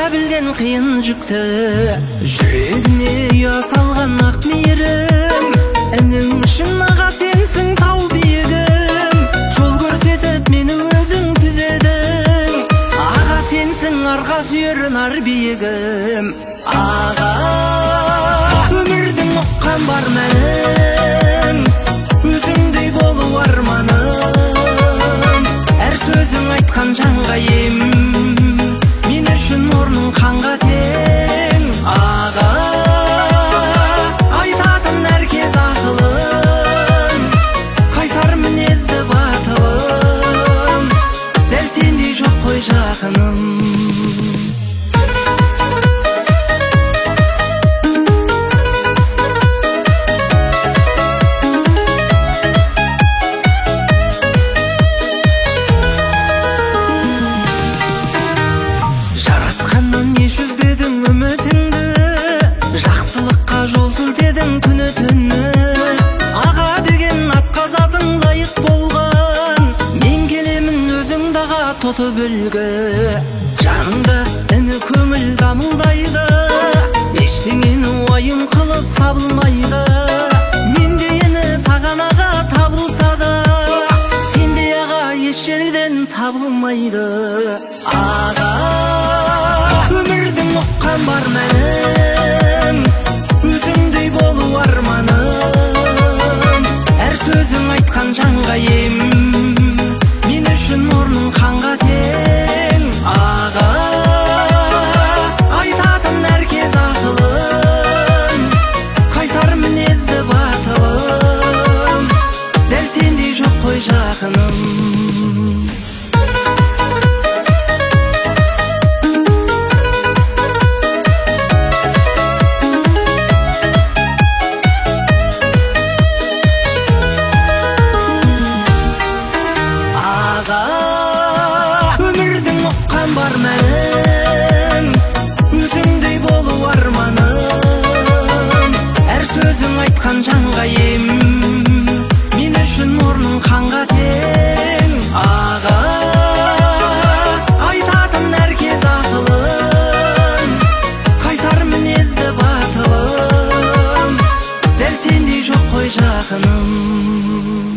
білген қиын жүкті, жүрегіне ұя салған ақ мейірім. Інің үшін аға сенсің тау биігім, жол көрсетіп мені өзің түзедің. Аға сенсің арға сүйер нар биігім. Аға өмірдің ұққан бар мәнін, өзіңдей болу арманым. Әр сөзің айтқан жанға ем, мен үшін орның қанға тең. Аға айтатын әркез ақылым, қайсар мінезді батылым, дәл сендей жоқ қой жақыным. Жақсылыққа жол сілтедің күні түні, аға деген атқа затың лайық болған. Мен келемін өзің даға тотып үлгі, жаныңда іні көңіл дамылдайды. Ештеңені уайым қылып сабылмайды. Менде ені саған аға табылса да, сенде аға еш жерден табылмайды. Аға өмірдің ұққан бар мәнін, өзіңдей болу арманым. Әр сөзің айтқан жанға ем, мен үшін орның қанға тең. Аға айтатын әркез ақылым, қайсар мінезді батылым, дәл сендей жоқ қой жақыным. Өмірдің ұққан бар мәнін, өзіңдей болу арманым. Әр сөзің айтқан жанға ем, мен үшін орның қанға тең. Аға айтатын әркез ақылым, қайсар мінезді батылым, дәл сендей жоқ қой жақыным.